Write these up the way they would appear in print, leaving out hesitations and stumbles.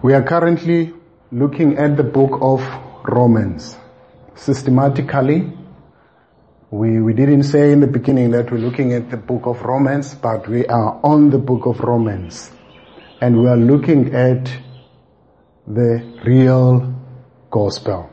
We are currently looking at the book of Romans. Systematically, we didn't say in the beginning that we're looking at the book of Romans, but we are on the book of Romans. And we are looking at the real gospel.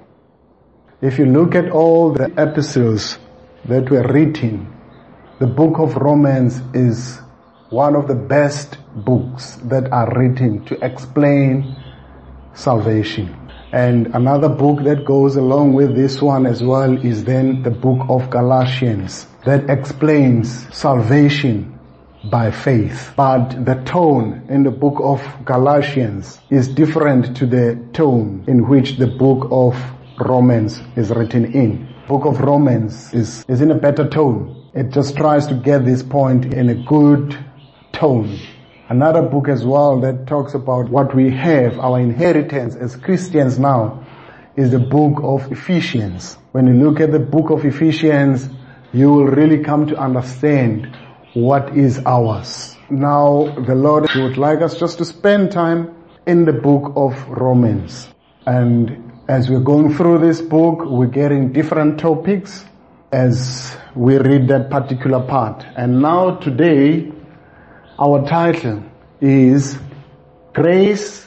If you look at all the epistles that were written, the book of Romans is one of the best books that are written to explain salvation. And another book that goes along with this one as well is then the book of Galatians that explains salvation by faith. But the tone in the book of Galatians is different to the tone in which the book of Romans is written in. The book of Romans is in a better tone. It just tries to get this point in a good tone. Another book as well that talks about what we have, our inheritance as Christians now, is the book of Ephesians. When you look at the book of Ephesians, you will really come to understand what is ours. Now, the Lord would like us just to spend time in the book of Romans. And as we're going through this book, we're getting different topics as we read that particular part. And now today, our title is Grace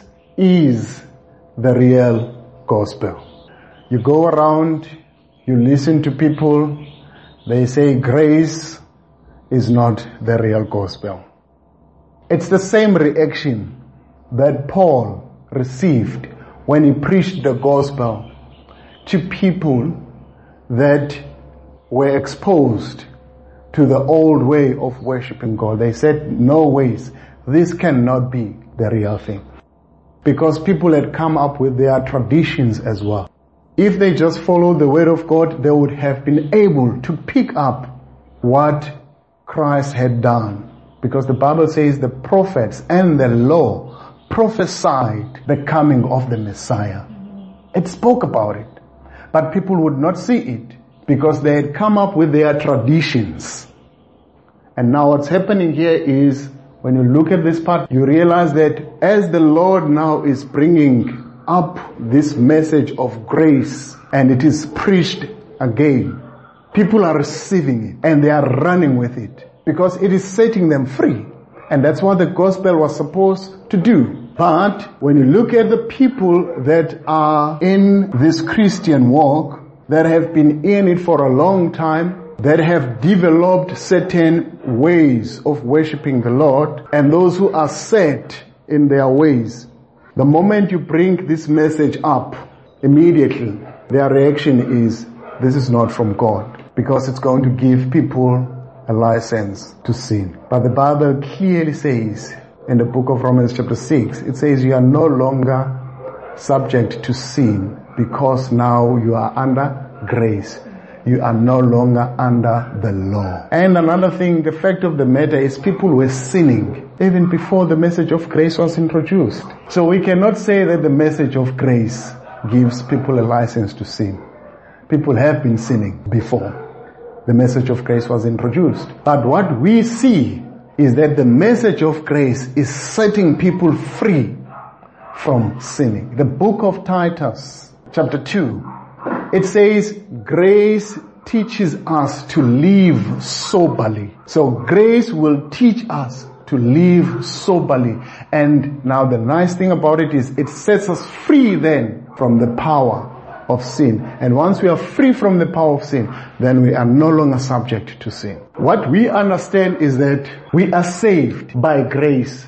is the Real Gospel. You go around, you listen to people, they say grace is not the real gospel. It's the same reaction that Paul received when he preached the gospel to people that were exposed to the old way of worshiping God. They said, no ways, this cannot be the real thing. Because people had come up with their traditions as well. If they just followed the word of God, they would have been able to pick up what Christ had done. Because the Bible says the prophets and the law prophesied the coming of the Messiah. It spoke about it. But people would not see it because they had come up with their traditions. And now what's happening here is, when you look at this part, you realize that as the Lord now is bringing up this message of grace and it is preached again, people are receiving it and they are running with it because it is setting them free. And that's what the gospel was supposed to do. But when you look at the people that are in this Christian walk, that have been in it for a long time, that have developed certain ways of worshiping the Lord, and those who are set in their ways, the moment you bring this message up, immediately their reaction is, this is not from God, because it's going to give people a license to sin. But the Bible clearly says in the book of Romans chapter 6, it says you are no longer subject to sin because now you are under grace. You are no longer under the law. And another thing, the fact of the matter is people were sinning even before the message of grace was introduced. So we cannot say that the message of grace gives people a license to sin. People have been sinning before the message of grace was introduced. But what we see is that the message of grace is setting people free from sinning. The book of Titus, chapter 2, it says, grace teaches us to live soberly. So grace will teach us to live soberly. And now the nice thing about it is it sets us free then from the power of sin. And once we are free from the power of sin, then we are no longer subject to sin. What we understand is that we are saved by grace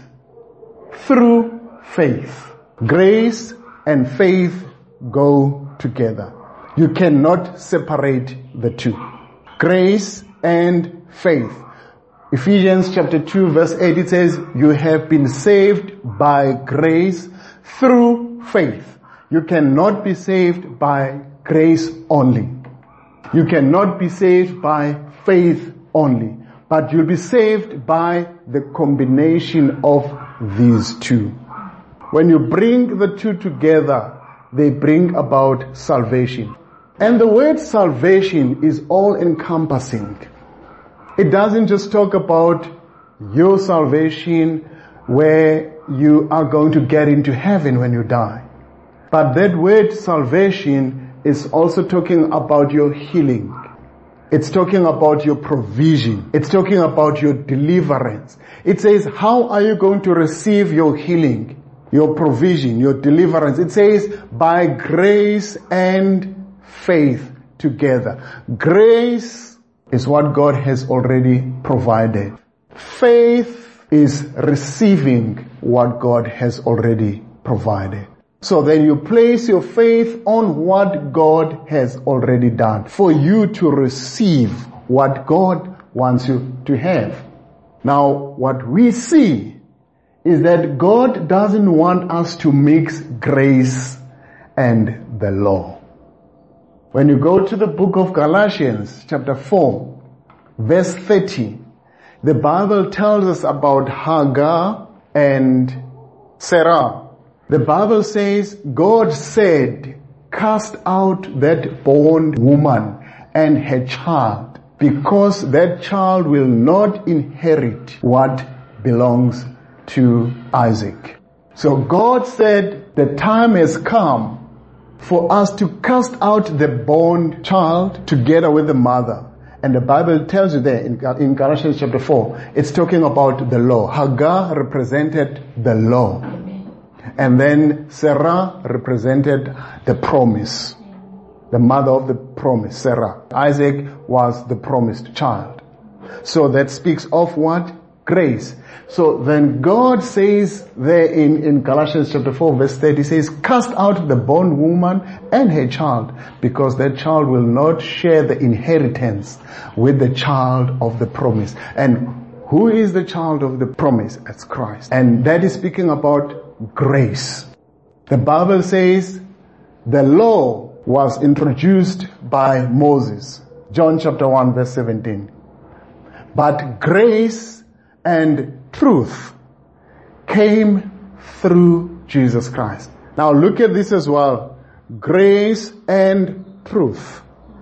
through faith. Grace and faith go together. You cannot separate the two. Grace and faith. Ephesians chapter 2 verse 8, it says, you have been saved by grace through faith. You cannot be saved by grace only. You cannot be saved by faith only. But you'll be saved by the combination of these two. When you bring the two together, they bring about salvation. And the word salvation is all-encompassing. It doesn't just talk about your salvation where you are going to get into heaven when you die. But that word salvation is also talking about your healing. It's talking about your provision. It's talking about your deliverance. It says, how are you going to receive your healing, your provision, your deliverance? It says, by grace and faith together. Grace is what God has already provided. Faith is receiving what God has already provided. So then you place your faith on what God has already done for you to receive what God wants you to have. Now, what we see is that God doesn't want us to mix grace and the law. When you go to the book of Galatians, chapter 4, verse 30, the Bible tells us about Hagar and Sarah. The Bible says, God said, cast out that bondwoman and her child, because that child will not inherit what belongs to Isaac. So God said, the time has come for us to cast out the bond child together with the mother. And the Bible tells you there in Galatians chapter 4, it's talking about the law. Hagar represented the law. And then Sarah represented the promise. The mother of the promise, Sarah. Isaac was the promised child. So that speaks of what? Grace. So then God says there in Galatians chapter 4 verse 30, says, cast out the bondwoman and her child, because that child will not share the inheritance with the child of the promise. And who is the child of the promise? That's Christ. And that is speaking about grace. The Bible says the law was introduced by Moses. John chapter 1 verse 17. But grace and truth came through Jesus Christ. Now look at this as well. Grace and truth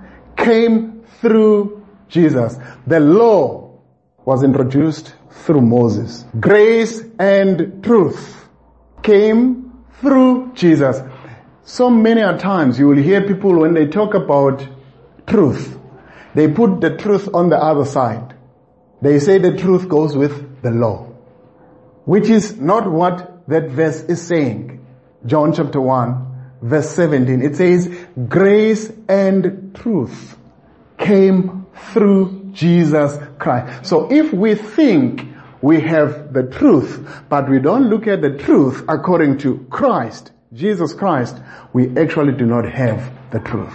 came through Jesus. The law was introduced through Moses. Grace and truth came through Jesus. So many a times you will hear people when they talk about truth, they put the truth on the other side. They say the truth goes with the law, which is not what that verse is saying. John chapter 1 verse 17, it says, grace and truth came through Jesus Christ. So if we think we have the truth, but we don't look at the truth according to Christ, Jesus Christ, we actually do not have the truth.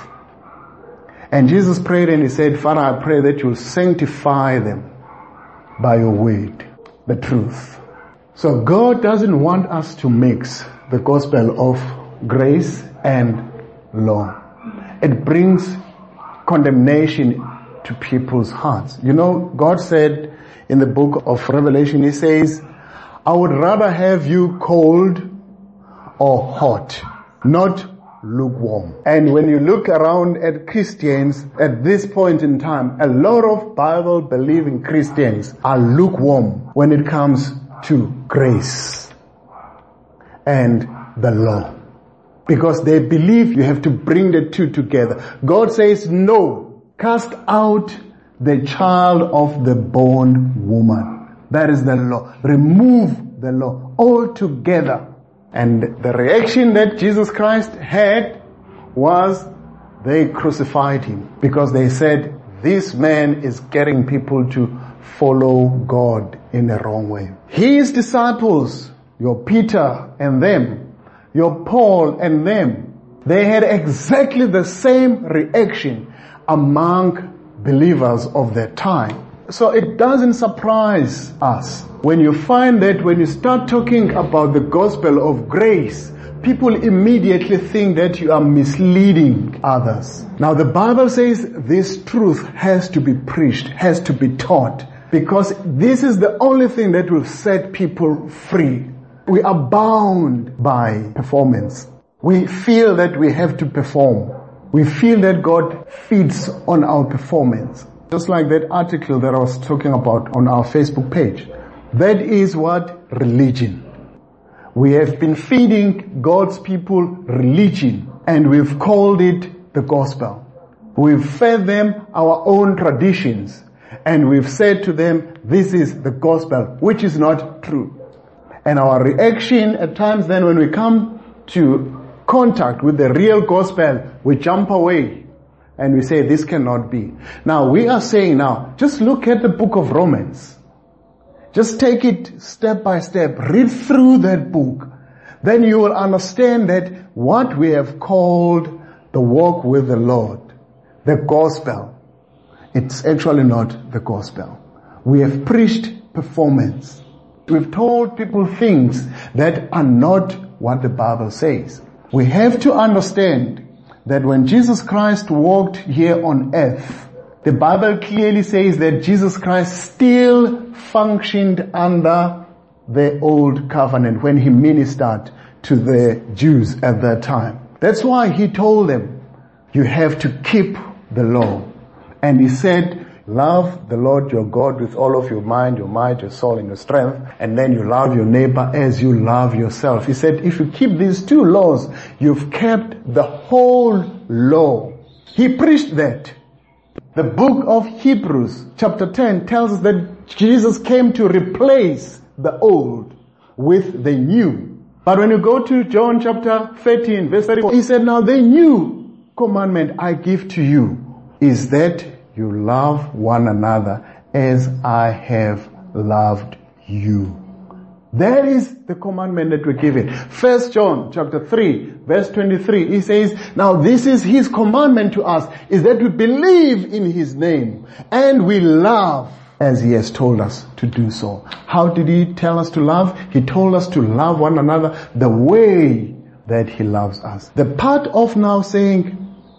And Jesus prayed and he said, Father, I pray that you'll sanctify them by your word, the truth. So God doesn't want us to mix the gospel of grace and law. It brings condemnation to people's hearts. You know, God said in the book of Revelation, he says, I would rather have you cold or hot, not lukewarm. And when you look around at Christians at this point in time, a lot of Bible-believing Christians are lukewarm when it comes to grace and the law. Because they believe you have to bring the two together. God says, no, cast out the child of the bondwoman. That is the law. Remove the law altogether. And the reaction that Jesus Christ had was they crucified him, because they said, this man is getting people to follow God in a wrong way. His disciples, your Peter and them, your Paul and them, they had exactly the same reaction among believers of their time. So it doesn't surprise us when you find that when you start talking about the gospel of grace, people immediately think that you are misleading others. Now the Bible says this truth has to be preached, has to be taught, because this is the only thing that will set people free. We are bound by performance. We feel that we have to perform. We feel that God feeds on our performance. Just like that article that I was talking about on our Facebook page. That is what religion. We have been feeding God's people religion, and we've called it the gospel. We've fed them our own traditions, and we've said to them, this is the gospel, which is not true. And our reaction at times then, when we come to contact with the real gospel, we jump away and we say, this cannot be. Now we are saying now, just look at the book of Romans. Just take it step by step. Read through that book. Then you will understand that what we have called the walk with the Lord, the gospel, it's actually not the gospel. We have preached performance. We've told people things that are not what the Bible says. We have to understand that when Jesus Christ walked here on earth, the Bible clearly says that Jesus Christ still functioned under the old covenant when he ministered to the Jews at that time. That's why he told them, you have to keep the law. And he said, love the Lord your God with all of your mind, your might, your soul, and your strength. And then you love your neighbor as you love yourself. He said, if you keep these two laws, you've kept the whole law. He preached that. The book of Hebrews chapter 10 tells us that Jesus came to replace the old with the new. But when you go to John chapter 13 verse 34, he said, now the new commandment I give to you is that you love one another as I have loved you. That is the commandment that we're given. 1 John chapter 3 verse 23, he says, now this is his commandment to us, is that we believe in his name and we love as he has told us to do so. How did he tell us to love? He told us to love one another the way that he loves us. The part of now saying,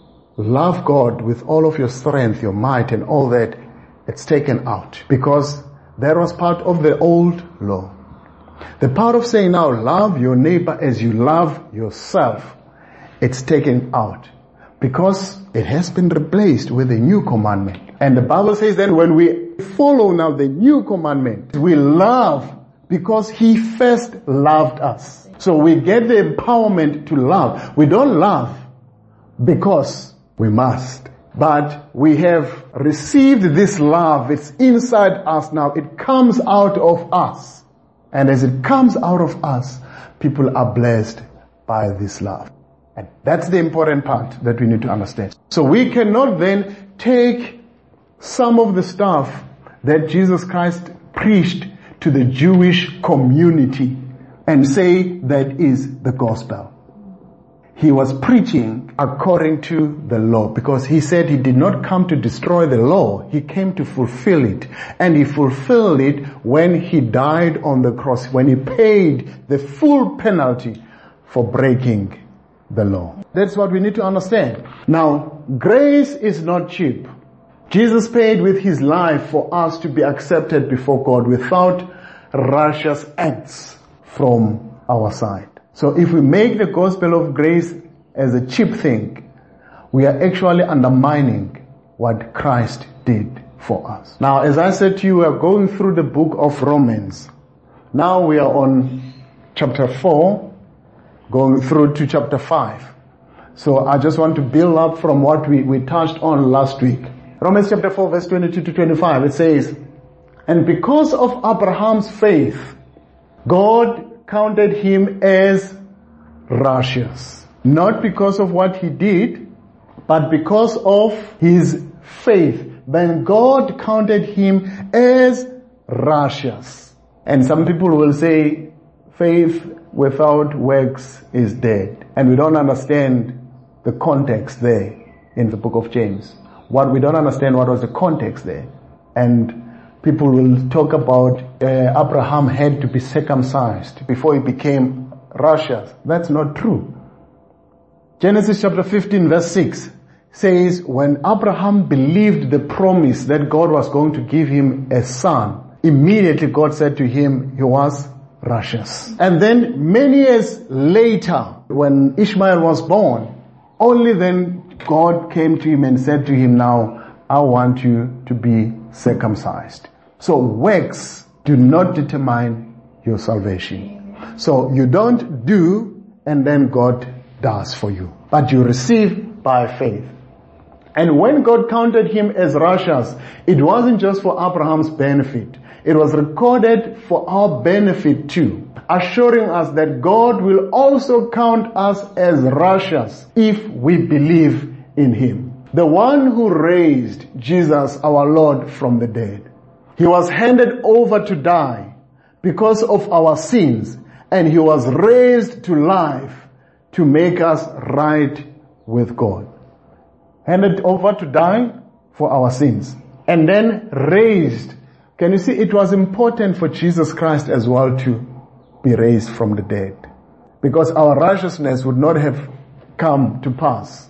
love God with all of your strength, your might and all that, it's taken out because that was part of the old law. The part of saying now, love your neighbor as you love yourself, it's taken out because it has been replaced with a new commandment. And the Bible says then when we follow now the new commandment, we love because he first loved us. So we get the empowerment to love. We don't love because we must. But we have received this love. It's inside us now. It comes out of us. And as it comes out of us, people are blessed by this love. And that's the important part that we need to understand. So we cannot then take some of the stuff that Jesus Christ preached to the Jewish community and say that is the gospel. He was preaching according to the law because he said he did not come to destroy the law. He came to fulfill it. And he fulfilled it when he died on the cross, when he paid the full penalty for breaking the law. That's what we need to understand. Now, grace is not cheap. Jesus paid with his life for us to be accepted before God without righteous acts from our side. So if we make the gospel of grace as a cheap thing, we are actually undermining what Christ did for us. Now, as I said to you, we are going through the book of Romans. Now we are on chapter 4, going through to chapter 5. So I just want to build up from what we touched on last week. Romans chapter 4 verse 22 to 25, it says, and because of Abraham's faith, God counted him as righteous. Not because of what he did, but because of his faith. Then God counted him as righteous. And some people will say, faith without works is dead. And we don't understand the context there in the book of James. We don't understand what was the context there. And people will talk about Abraham had to be circumcised before he became righteous. That's not true. Genesis chapter 15 verse 6 says, when Abraham believed the promise that God was going to give him a son, immediately God said to him he was righteous. And then many years later, when Ishmael was born, only then God came to him and said to him, now I want you to be circumcised. So works do not determine your salvation. So you don't do and then God does for you, but you receive by faith. And when God counted him as righteous, it wasn't just for Abraham's benefit. It was recorded for our benefit too, assuring us that God will also count us as righteous if we believe in him. The one who raised Jesus our Lord from the dead. He was handed over to die because of our sins, and he was raised to life to make us right with God. Handed over to die for our sins, and then raised. Can you see, it was important for Jesus Christ as well to be raised from the dead, because our righteousness would not have come to pass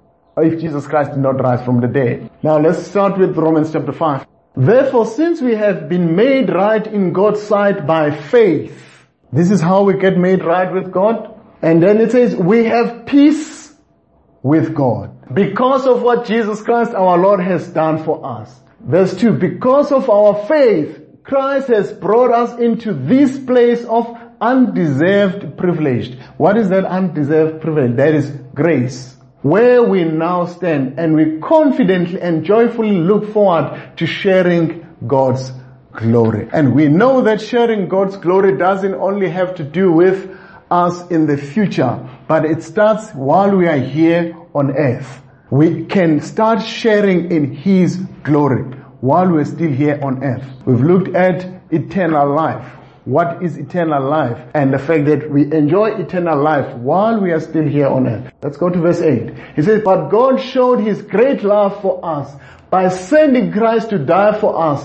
if Jesus Christ did not rise from the dead. Now let's start with Romans chapter 5. Therefore, since we have been made right in God's sight by faith, this is how we get made right with God. And then it says, we have peace with God because of what Jesus Christ our Lord has done for us. Verse 2, because of our faith, Christ has brought us into this place of undeserved privilege. What is that undeserved privilege? That is grace, where we now stand, and we confidently and joyfully look forward to sharing God's glory. And we know that sharing God's glory doesn't only have to do with us in the future, but it starts while we are here on earth. We can start sharing in his glory while we're still here on earth. We've looked at eternal life. What is eternal life? And the fact that we enjoy eternal life while we are still here on earth. Let's go to verse 8. He says, but God showed his great love for us by sending Christ to die for us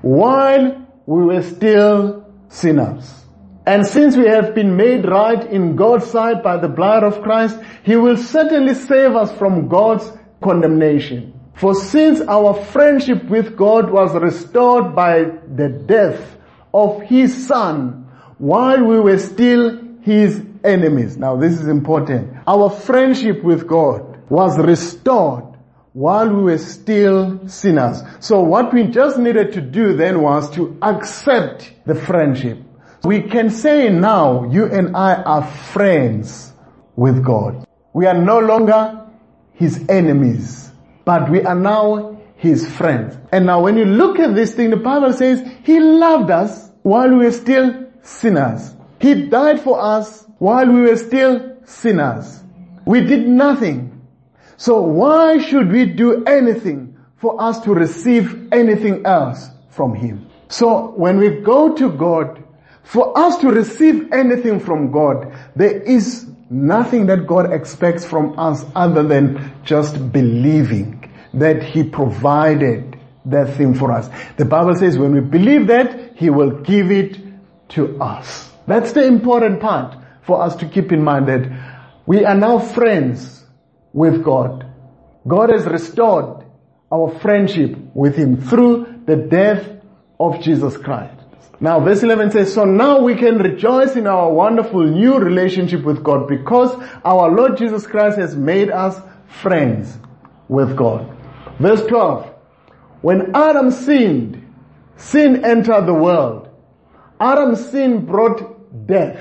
while we were still sinners. And since we have been made right in God's sight by the blood of Christ, he will certainly save us from God's condemnation. For since our friendship with God was restored by the death of his Son, while we were still his enemies. Now this is important. Our friendship with God was restored while we were still sinners. So what we just needed to do then was to accept the friendship. We can say now, you and I are friends with God. We are no longer his enemies, but we are now his friends. And now when you look at this thing, the Bible says he loved us while we were still sinners. He died for us while we were still sinners. We did nothing. So why should we do anything for us to receive anything else from him? So when we go to God, for us to receive anything from God, there is nothing that God expects from us other than just believing that he provided that thing for us. The Bible says when we believe that, he will give it to us. That's the important part for us to keep in mind, that we are now friends with God. God has restored our friendship with him through the death of Jesus Christ. Now verse 11 says, so now we can rejoice in our wonderful new relationship with God because our Lord Jesus Christ has made us friends with God. Verse 12, when Adam sinned, sin entered the world. Adam's sin brought death.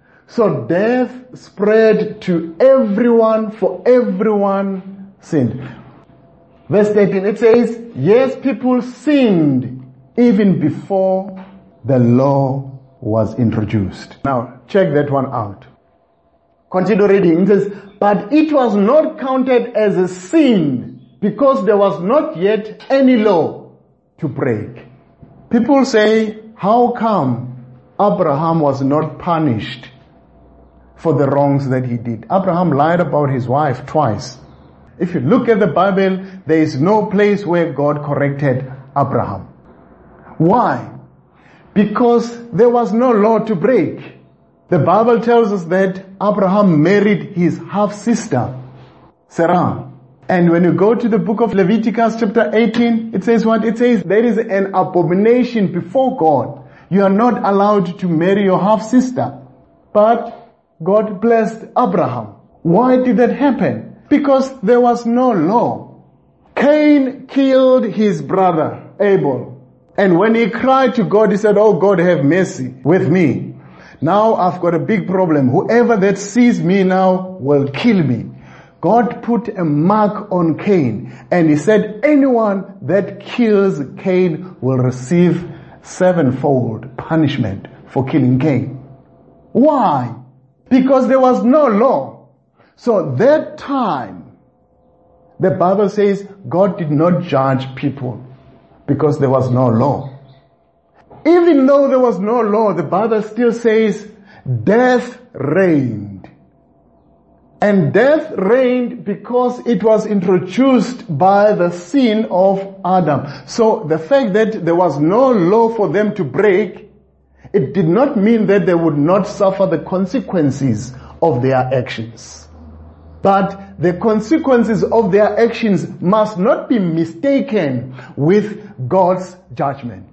So death spread to everyone, for everyone sinned. Verse 13, it says, yes, people sinned even before the law was introduced. Now, check that one out. Continue reading. It says, but it was not counted as a sin because there was not yet any law to break. People say, how come Abraham was not punished for the wrongs that he did? Abraham lied about his wife twice. If you look at the Bible, there is no place where God corrected Abraham. Why? Because there was no law to break. The Bible tells us that Abraham married his half-sister, Sarah. And when you go to the book of Leviticus chapter 18, it says what? It says there is an abomination before God. You are not allowed to marry your half-sister. But God blessed Abraham. Why did that happen? Because there was no law. Cain killed his brother Abel. And when he cried to God, he said, oh God, have mercy with me. Now I've got a big problem. Whoever that sees me now will kill me. God put a mark on Cain, and he said anyone that kills Cain will receive sevenfold punishment for killing Cain. Why? Because there was no law. So that time, the Bible says God did not judge people because there was no law. Even though there was no law, the Bible still says death reigned. And death reigned because it was introduced by the sin of Adam. So the fact that there was no law for them to break, it did not mean that they would not suffer the consequences of their actions. But the consequences of their actions must not be mistaken with God's judgment.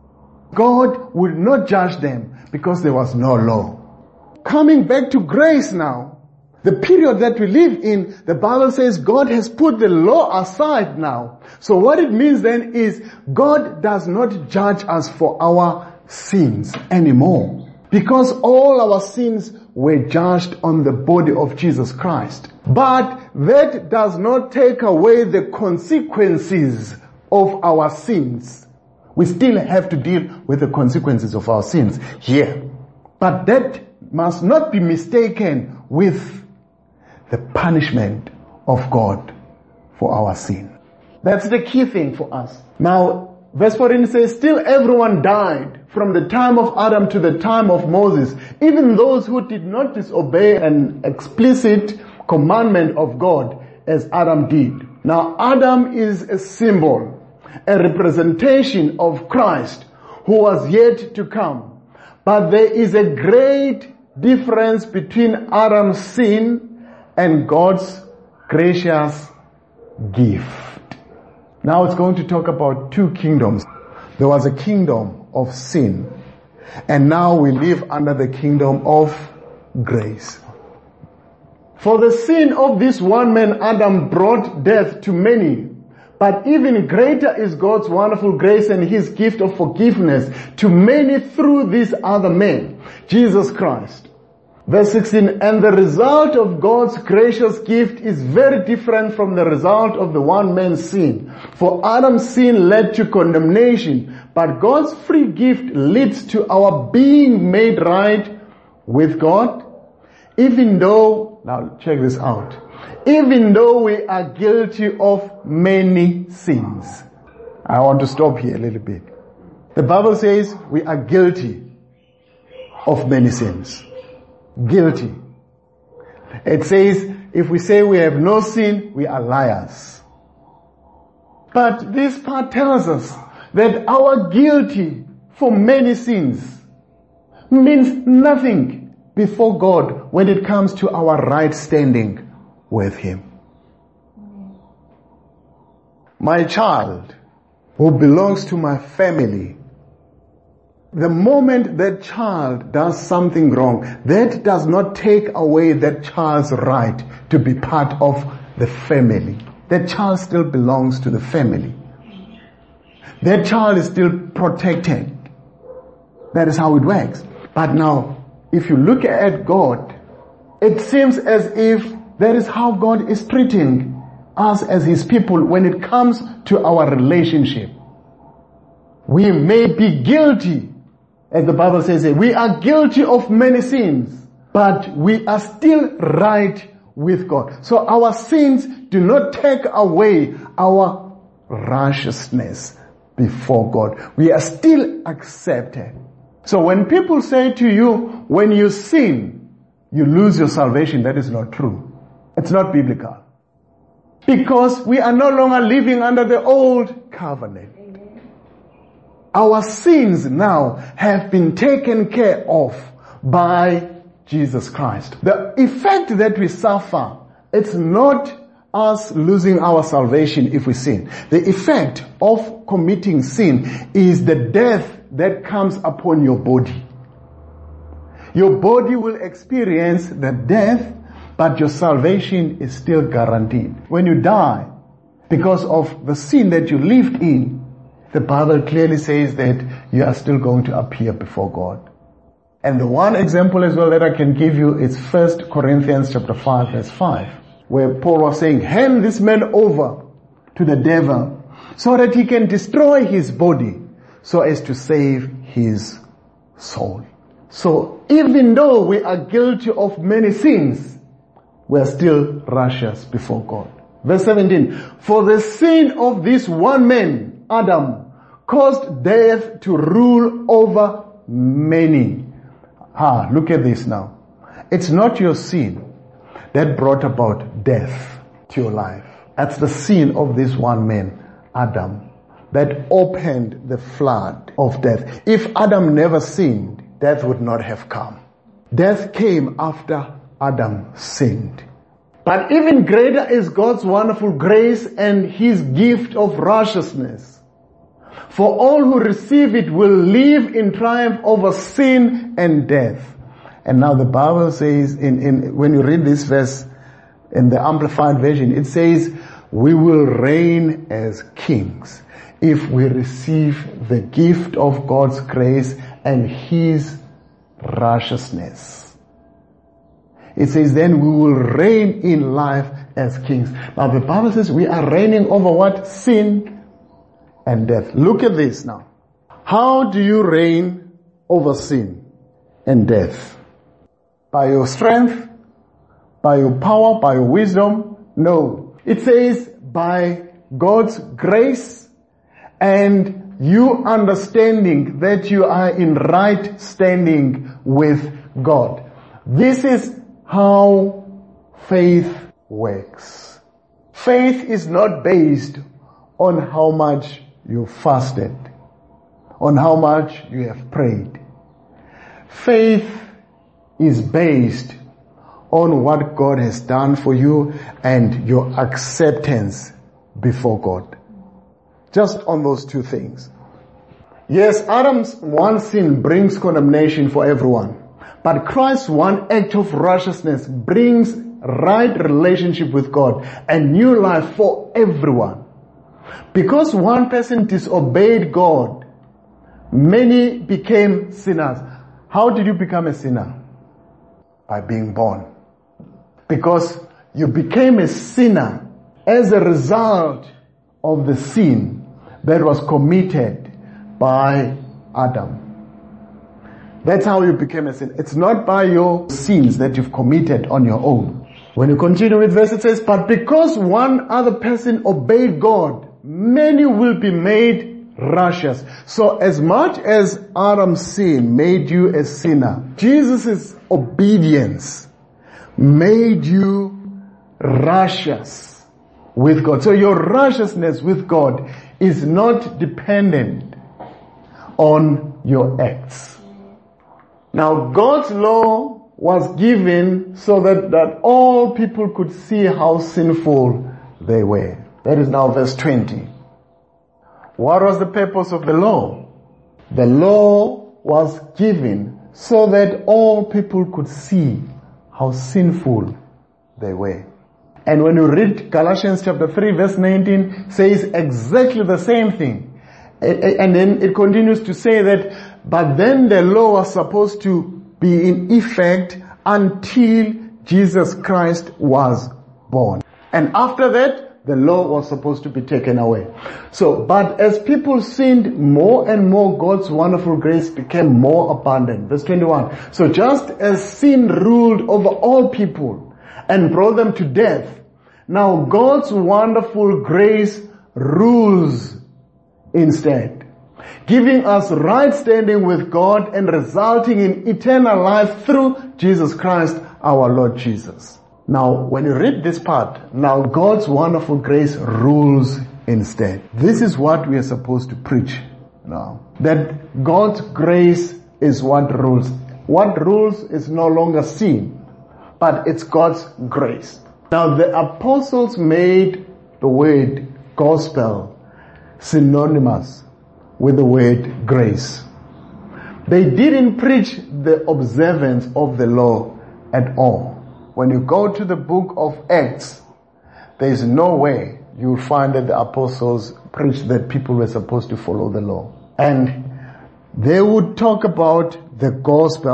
God would not judge them because there was no law. Coming back to grace now, the period that we live in, the Bible says God has put the law aside now. So what it means then is God does not judge us for our sins anymore. Because all our sins were judged on the body of Jesus Christ. But that does not take away the consequences of our sins. We still have to deal with the consequences of our sins here. But that must not be mistaken with the punishment of God for our sin. That's the key thing for us. Now, verse 14 says, still everyone died from the time of Adam to the time of Moses, even those who did not disobey an explicit commandment of God as Adam did. Now, Adam is a symbol, a representation of Christ who was yet to come. But there is a great difference between Adam's sin and God's gracious gift. Now it's going to talk about two kingdoms. There was a kingdom of sin, and now we live under the kingdom of grace. For the sin of this one man, Adam, brought death to many. But even greater is God's wonderful grace and his gift of forgiveness to many through this other man, Jesus Christ. Verse 16, and the result of God's gracious gift is very different from the result of the one man's sin. For Adam's sin led to condemnation, but God's free gift leads to our being made right with God. Even though, now check this out, even though we are guilty of many sins. I want to stop here a little bit. The Bible says we are guilty of many sins. Guilty. It says if we say we have no sin, we are liars. But this part tells us that our guilty for many sins means nothing before God when it comes to our right standing with Him. My child who belongs to my family, the moment that child does something wrong, that does not take away that child's right to be part of the family. That child still belongs to the family. That child is still protected. That is how it works. But now, if you look at God, it seems as if that is how God is treating us as His people when it comes to our relationship. We may be guilty, as the Bible says, we are guilty of many sins, but we are still right with God. So our sins do not take away our righteousness before God. We are still accepted. So when people say to you, when you sin, you lose your salvation, that is not true. It's not biblical. Because we are no longer living under the old covenant. Our sins now have been taken care of by Jesus Christ. The effect that we suffer, it's not us losing our salvation if we sin. The effect of committing sin is the death that comes upon your body. Your body will experience the death, but your salvation is still guaranteed. When you die, because of the sin that you lived in, the Bible clearly says that you are still going to appear before God. And the one example as well that I can give you is 1 Corinthians chapter 5 verse 5, where Paul was saying, hand this man over to the devil so that he can destroy his body so as to save his soul. So even though we are guilty of many sins, we are still righteous before God. Verse 17, for the sin of this one man, Adam, caused death to rule over many. Look at this now. It's not your sin that brought about death to your life. That's the sin of this one man, Adam, that opened the flood of death. If Adam never sinned, death would not have come. Death came after Adam sinned. But even greater is God's wonderful grace and His gift of righteousness. For all who receive it will live in triumph over sin and death. And now the Bible says, when you read this verse in the Amplified Version, it says, we will reign as kings if we receive the gift of God's grace and His righteousness. It says, then we will reign in life as kings. Now the Bible says we are reigning over what? Sin and death. Look at this now. How do you reign over sin and death? By your strength? By your power? By your wisdom? No. It says by God's grace and you understanding that you are in right standing with God. This is how faith works. Faith is not based on how much you fasted, on how much you have prayed. Faith is based on what God has done for you and your acceptance before God. Just on those two things. Yes, Adam's one sin brings condemnation for everyone. But Christ's one act of righteousness brings right relationship with God and new life for everyone. Because one person disobeyed God, many became sinners. How did you become a sinner? By being born. Because you became a sinner as a result of the sin that was committed by Adam. That's how you became a sinner. It's not by your sins that you've committed on your own. When you continue with verse, it says, but because one other person obeyed God, many will be made righteous. So as much as Adam's sin made you a sinner, Jesus' obedience made you righteous with God. So your righteousness with God is not dependent on your acts. Now God's law was given so that all people could see how sinful they were. That is now verse 20. What was the purpose of the law? The law was given so that all people could see how sinful they were. And when you read Galatians chapter 3 verse 19, says exactly the same thing. And then it continues to say that, but then the law was supposed to be in effect until Jesus Christ was born. And after that, the law was supposed to be taken away. So, but as people sinned more and more, God's wonderful grace became more abundant. Verse 21. So just as sin ruled over all people and brought them to death, now God's wonderful grace rules instead, giving us right standing with God and resulting in eternal life through Jesus Christ, our Lord Jesus. Now, when you read this part, now God's wonderful grace rules instead. This is what we are supposed to preach now. That God's grace is what rules. What rules is no longer sin, but it's God's grace. Now, the apostles made the word gospel synonymous with the word grace. They didn't preach the observance of the law at all. When you go to the book of Acts, there is no way you will find that the apostles preached that people were supposed to follow the law. And they would talk about the gospel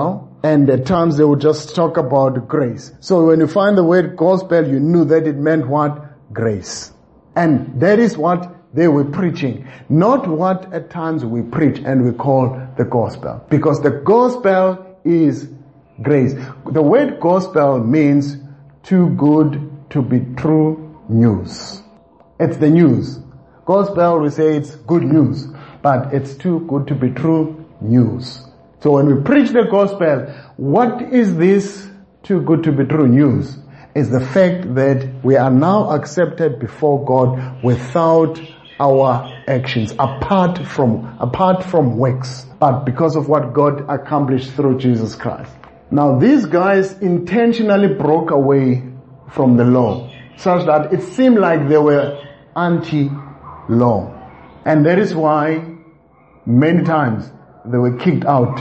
And at times they would just talk about grace. So when you find the word gospel, you knew that it meant what? Grace. And that is what they were preaching. Not what at times we preach and we call the gospel. Because the gospel is grace. The word gospel means too good to be true news. It's the news. Gospel, we say it's good news, but it's too good to be true news. So when we preach the gospel, what is this too good to be true news? Is the fact that we are now accepted before God without our actions, apart from works, but because of what God accomplished through Jesus Christ. Now these guys intentionally broke away from the law, such that it seemed like they were anti-law. And that is why many times they were kicked out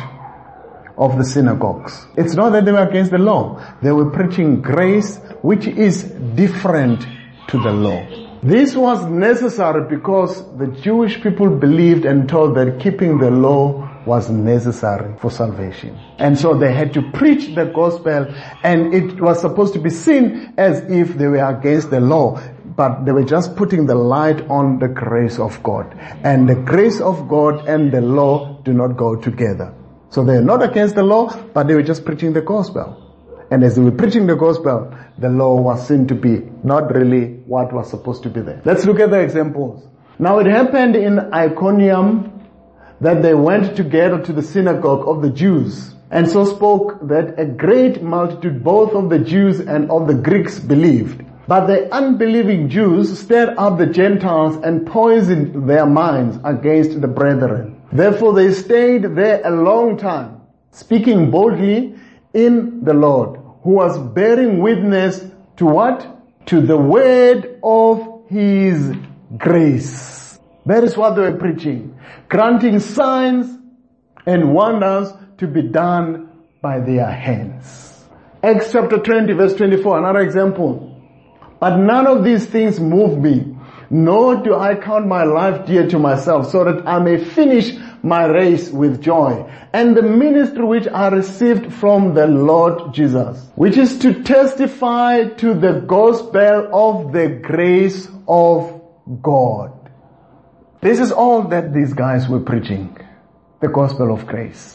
of the synagogues. It's not that they were against the law. They were preaching grace, which is different to the law. This was necessary because the Jewish people believed and told that keeping the law was necessary for salvation. And so they had to preach the gospel, and it was supposed to be seen as if they were against the law, but they were just putting the light on the grace of God. And the grace of God and the law do not go together. So they're not against the law, but they were just preaching the gospel. And as they were preaching the gospel, the law was seen to be not really what was supposed to be there. Let's look at the examples. Now it happened in Iconium that they went together to the synagogue of the Jews, and so spoke that a great multitude both of the Jews and of the Greeks believed. But the unbelieving Jews stirred up the Gentiles and poisoned their minds against the brethren. Therefore they stayed there a long time, speaking boldly in the Lord, who was bearing witness to what? To the word of his grace. That is what they were preaching. Granting signs and wonders to be done by their hands. Acts chapter 20 verse 24, another example. But none of these things move me, nor do I count my life dear to myself, so that I may finish my race with joy, and the ministry which I received from the Lord Jesus, which is to testify to the gospel of the grace of God. This is all that these guys were preaching, the gospel of grace.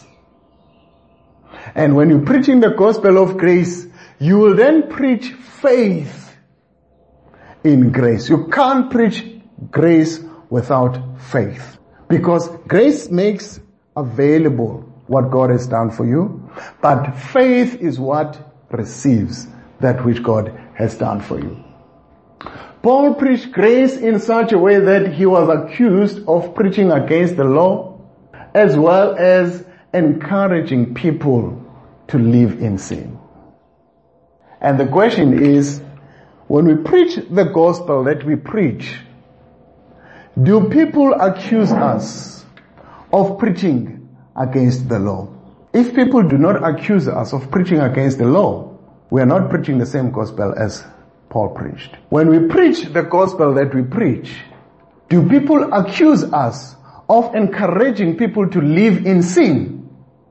And when you're preaching the gospel of grace, you will then preach faith in grace. You can't preach grace without faith. Because grace makes available what God has done for you, but faith is what receives that which God has done for you. Paul preached grace in such a way that he was accused of preaching against the law, as well as encouraging people to live in sin. And the question is, when we preach the gospel that we preach, do people accuse us of preaching against the law? If people do not accuse us of preaching against the law, we are not preaching the same gospel as Paul preached. When we preach the gospel that we preach, do people accuse us of encouraging people to live in sin?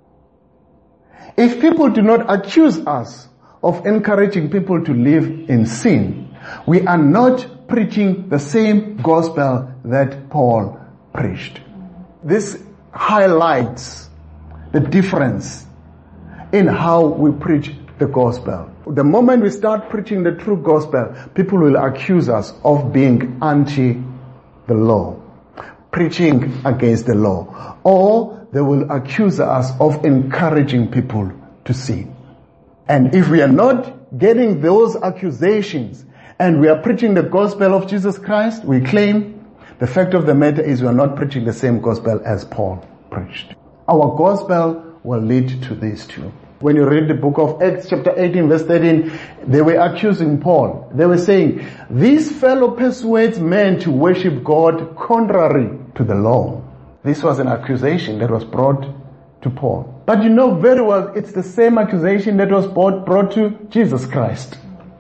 If people do not accuse us of encouraging people to live in sin, we are not preaching the same gospel that Paul preached. This highlights the difference in how we preach the gospel. The moment we start preaching the true gospel, people will accuse us of being anti the law, preaching against the law, or they will accuse us of encouraging people to sin. And if we are not getting those accusations and we are preaching the gospel of Jesus Christ, we claim, the fact of the matter is we are not preaching the same gospel as Paul preached. Our gospel will lead to these two. When you read the book of Acts chapter 18 verse 13, they were accusing Paul. They were saying, this fellow persuades men to worship God contrary to the law. This was an accusation that was brought to Paul. But you know very well it's the same accusation that was brought to Jesus Christ.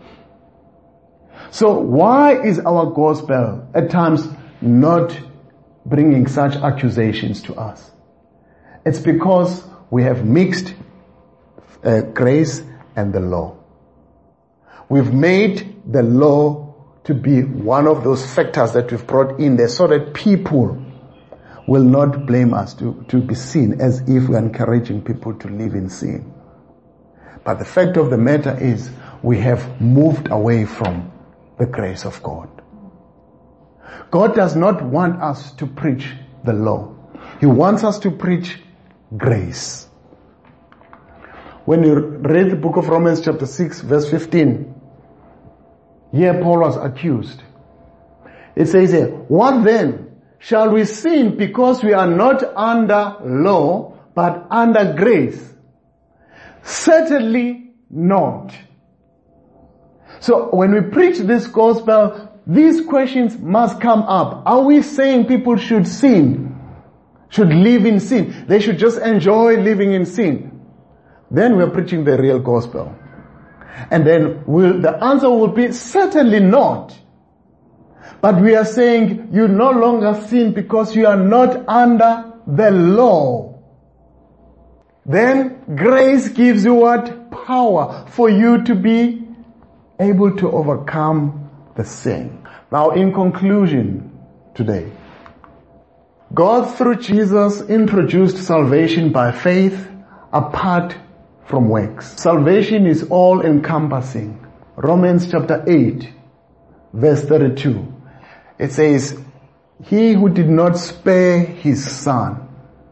So why is our gospel at times not bringing such accusations to us? It's because we have mixed grace and the law. We've made the law to be one of those factors that we've brought in there so that people will not blame us to be seen as if we're encouraging people to live in sin. But the fact of the matter is we have moved away from the grace of God. God does not want us to preach the law. He wants us to preach grace. When you read the book of Romans chapter 6 verse 15, here Paul was accused. It says here, what then? Shall we sin because we are not under law, but under grace? Certainly not. So when we preach this gospel, these questions must come up. Are we saying people should sin? Should live in sin? They should just enjoy living in sin? Then we're preaching the real gospel. And then the answer will be certainly not. But we are saying you no longer sin because you are not under the law. Then grace gives you what? Power for you to be able to overcome the sin. Now in conclusion today, God through Jesus introduced salvation by faith apart from works. Salvation is all encompassing. Romans chapter 8 verse 32. It says, he who did not spare his son,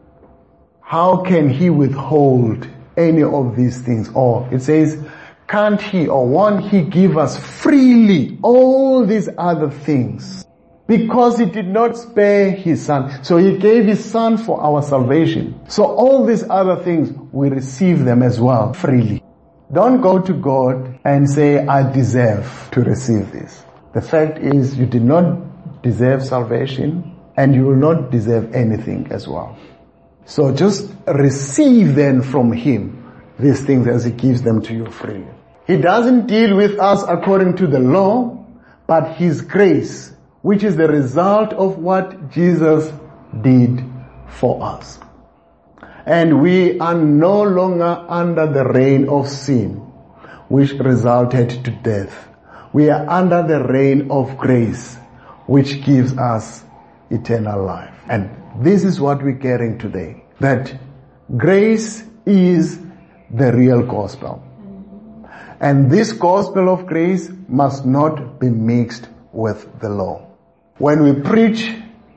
how can he withhold any of these things? Or it says, can't he or won't he give us freely all these other things? Because he did not spare his son. So he gave his son for our salvation. So all these other things, we receive them as well freely. Don't go to God and say, I deserve to receive this. The fact is you did not deserve salvation and you will not deserve anything as well. So just receive then from him these things as he gives them to you freely. He doesn't deal with us according to the law, but his grace, which is the result of what Jesus did for us. And we are no longer under the reign of sin, which resulted to death. We are under the reign of grace, which gives us eternal life. And this is what we're getting today. That grace is the real gospel. And this gospel of grace must not be mixed with the law. When we preach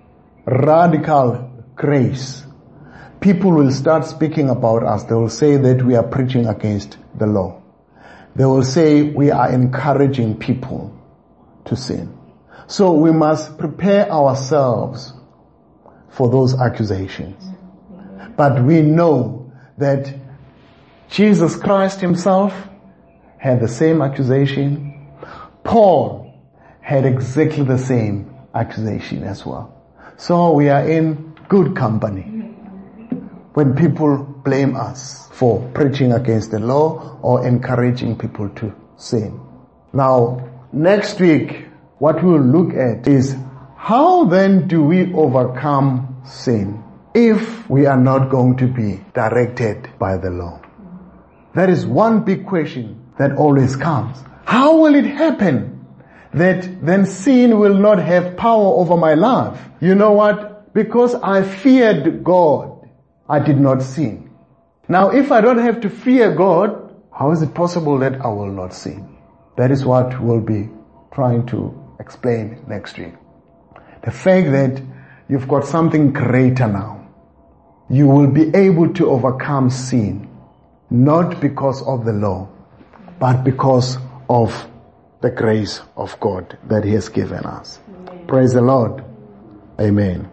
radical grace, people will start speaking about us. They will say that we are preaching against the law. They will say we are encouraging people to sin. So we must prepare ourselves for those accusations. But we know that Jesus Christ himself had the same accusation. Paul had exactly the same accusation as well. So we are in good company when people blame us for preaching against the law or encouraging people to sin. Now, next week, what we'll look at is how then do we overcome sin if we are not going to be directed by the law? That is one big question that always comes. How will it happen that then sin will not have power over my life? You know what? Because I feared God, I did not sin. Now if I don't have to fear God, how is it possible that I will not sin? That is what we'll be trying to explain next week. The fact that you've got something greater now. You will be able to overcome sin, not because of the law, but because of the grace of God that he has given us. Amen. Praise the Lord. Amen.